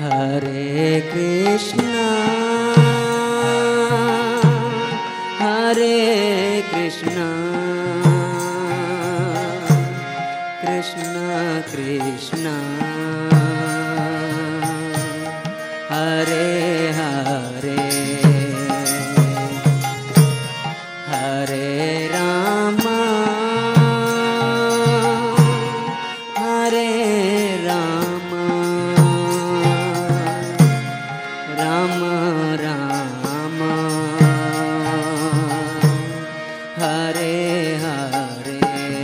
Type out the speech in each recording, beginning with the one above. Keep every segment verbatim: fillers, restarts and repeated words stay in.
हरे कृष्णा हरे कृष्णा कृष्णा कृष्णा हरे हरे हरे राम हरे राम राम राम हरे हरे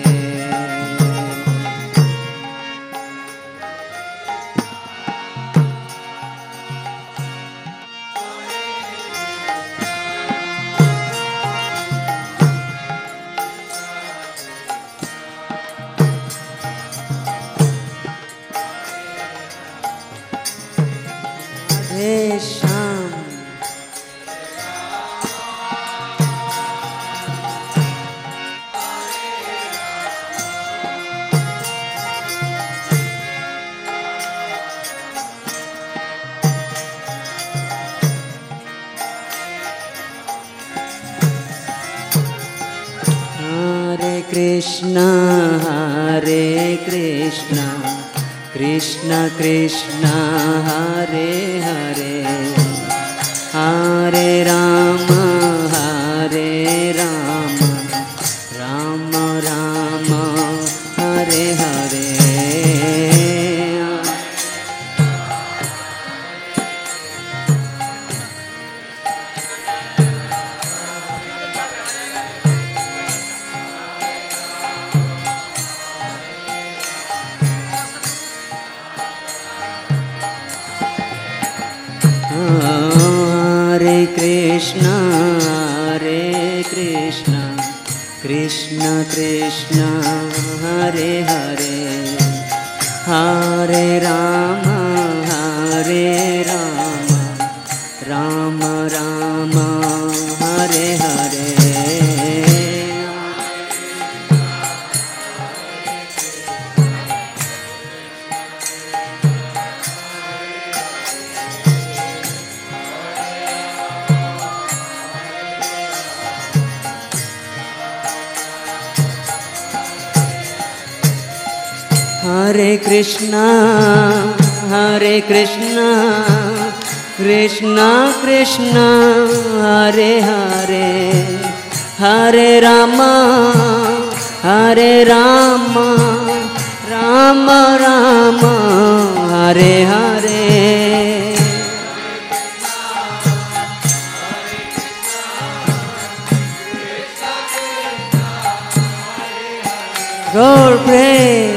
राधे श्याम हरे कृष्णा हरे कृष्णा कृष्णा कृष्णा हरे हरे हरे राम हरे राम राम राम हरे हरे हरे कृष्णा हरे कृष्णा कृष्णा कृष्णा हरे हरे हरे राम हरे राम राम राम हरे हरे हरे कृष्णा हरे कृष्णा कृष्णा कृष्णा हरे हरे हरे राम हरे राम राम राम हरे हरे गौर प्रेम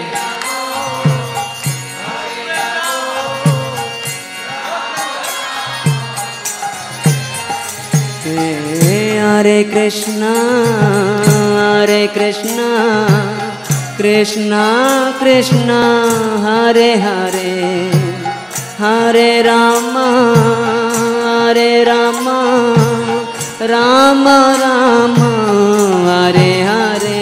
हरे कृष्णा हरे कृष्णा कृष्णा कृष्णा हरे हरे हरे राम हरे राम राम राम हरे हरे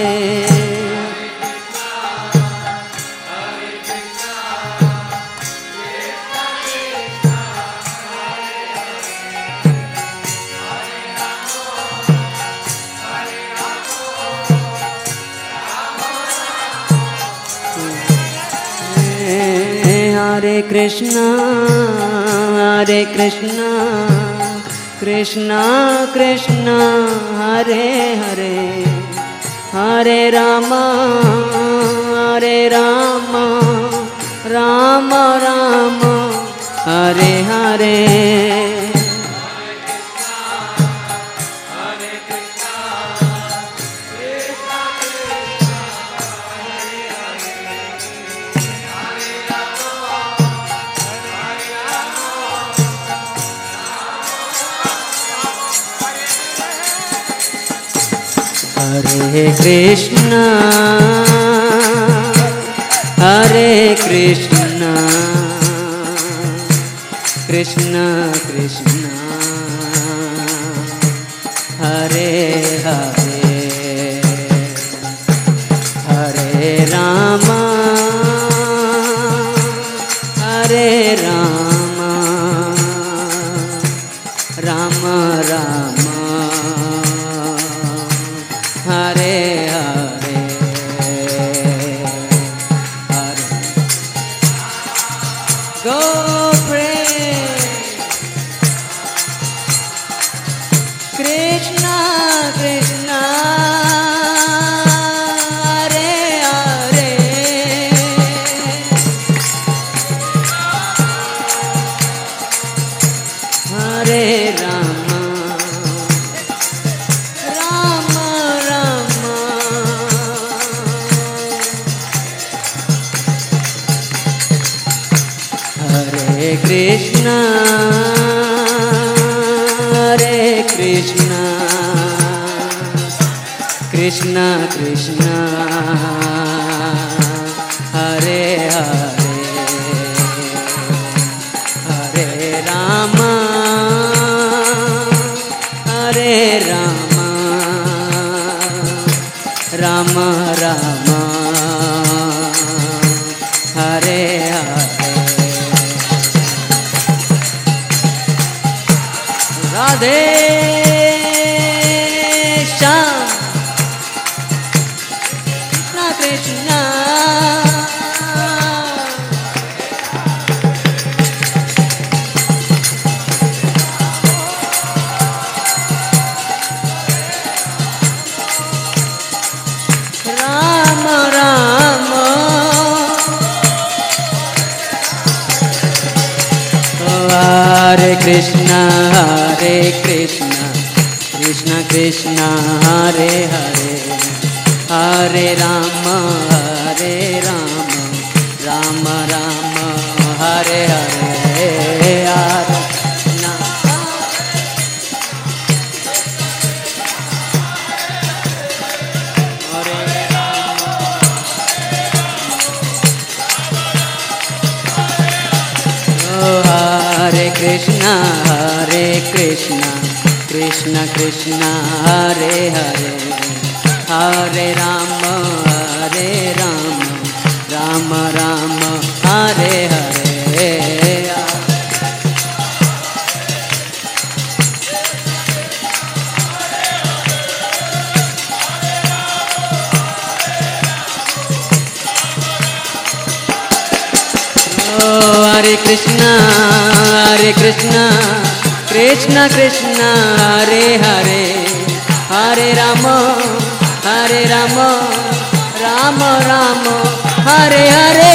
हरे कृष्णा हरे कृष्णा कृष्णा कृष्णा हरे हरे हरे राम हरे राम राम राम हरे हरे हरे कृष्णा हरे कृष्णा कृष्णा कृष्णा हरे हरे हरे राम हरे राम राम राम हरे हरे हरे गो प्रे कृष्णा कृष्णा हरे हरे हरे राम राम राम हरे कृष्णा हरे कृष्णा कृष्णा कृष्णा हरे हरे हरे राम हरे राम राम राम हरे हरे राधे श्याम कृष्ण कृष्ण राम राम हरे कृष्ण हरे कृष्ण कृष्ण कृष्ण हरे हरे हरे राम हरे राम राम राम हरे हरे हरे हरे कृष्णा हरे कृष्णा कृष्ण कृष्ण हरे हरे हरे राम हरे राम राम राम हरे हरे हरे कृष्णा हरे कृष्णा कृष्ण कृष्ण हरे हरे हरे राम हरे राम राम राम हरे हरे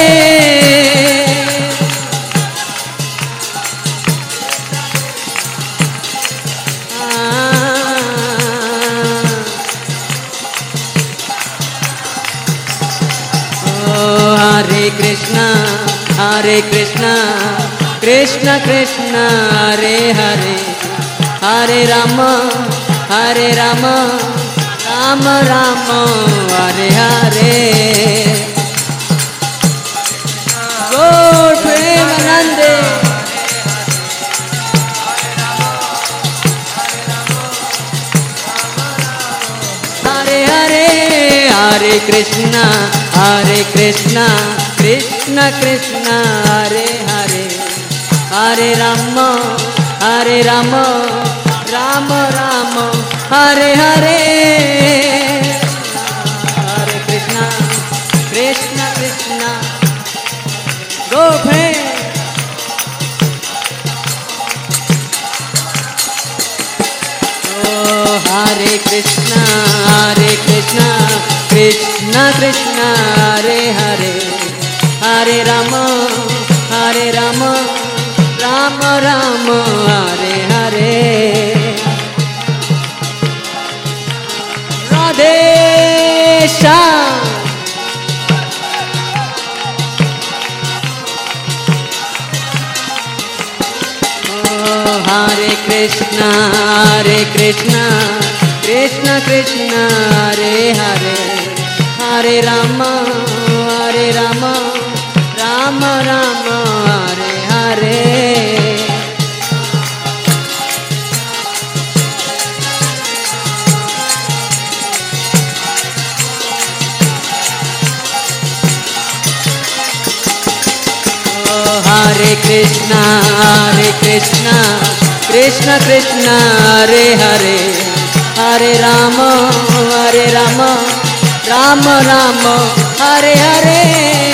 हरे कृष्णा हरे कृष्णा कृष्ण कृष्ण हरे हरे हरे राम हरे राम राम राम हरे हरे गौर प्रेमानंद हरे हरे हरे कृष्णा हरे कृष्णा कृष्ण कृष्ण हरे हरे हरे राम हरे राम राम राम हरे हरे हरे कृष्णा कृष्ण कृष्ण गोपे हरे कृष्णा हरे कृष्णा कृष्ण कृष्ण हरे हरे हरे राम हरे राम राम राम हरे हरे राधे श्याम हरे कृष्णा हरे कृष्णा कृष्ण कृष्ण हरे हरे हरे राम हरे राम राम राम हरे हरे हरे कृष्णा हरे कृष्णा कृष्णा कृष्णा हरे हरे हरे राम हरे राम राम राम हरे हरे